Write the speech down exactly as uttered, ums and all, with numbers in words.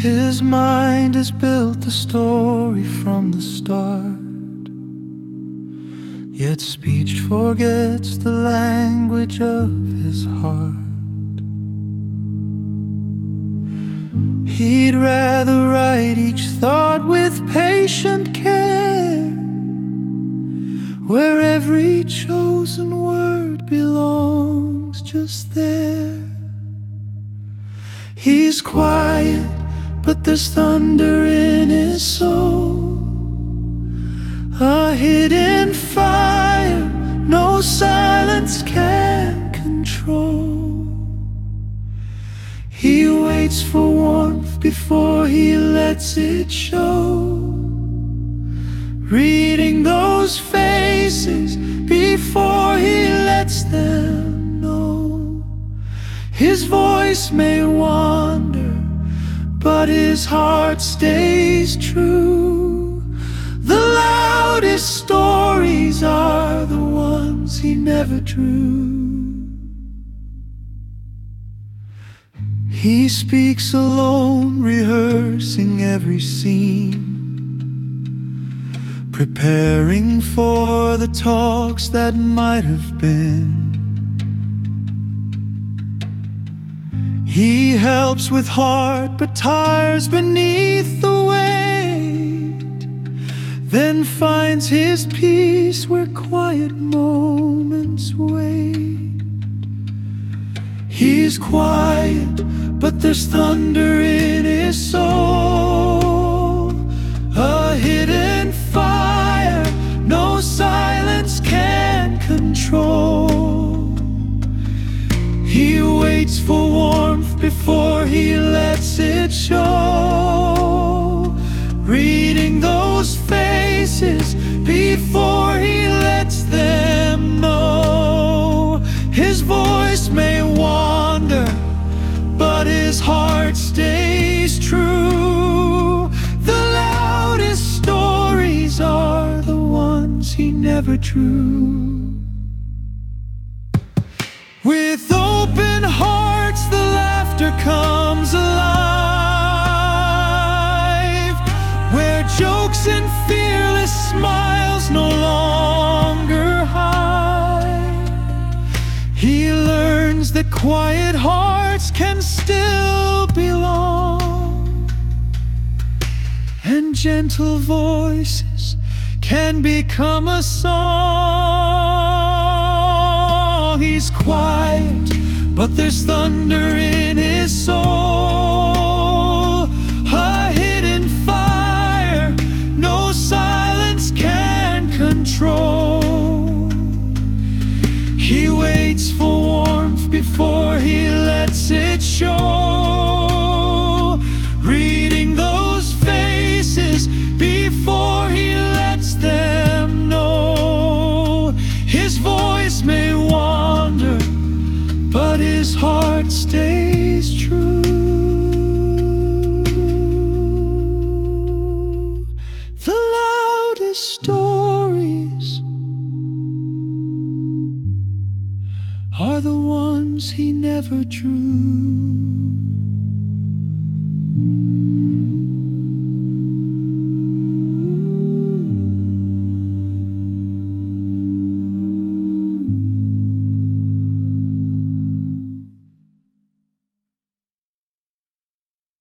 His mind has built the story from the start, yet speech forgets the language of his heart. He'd rather write each thought with patient care, where every chosen word belongs just there. He's quiet, but there's thunder in his soul, a hidden fire no silence can control. He waits for warmth before he lets it show, reading those faces before he lets them know. His voice may wander, but his heart stays true. The loudest stories are the ones he never drew. He speaks alone, rehearsing every scene, preparing for the talks that might have been. He helps with heart, but tires beneath the weight, then finds his peace where quiet moments wait. He's quiet, but there's thunder in his soul, a hidden fire no silence can control. He waits for warmth before he lets it show, reading those faces before he lets them know. His voice may wander, but his heart stays true. The loudest stories are the ones he never drew. With open hearts the laughter comes alive, where jokes and fearless smiles no longer hide. He learns that quiet hearts can still belong, and gentle voices can become a song. He's quiet, but there's thunder in his soul, a hidden fire no silence can control. He waits for warmth before he lets it show, reading those faces before he lets them know. His voice may wander, but his heart stays true. The loudest stories are the ones he never drew.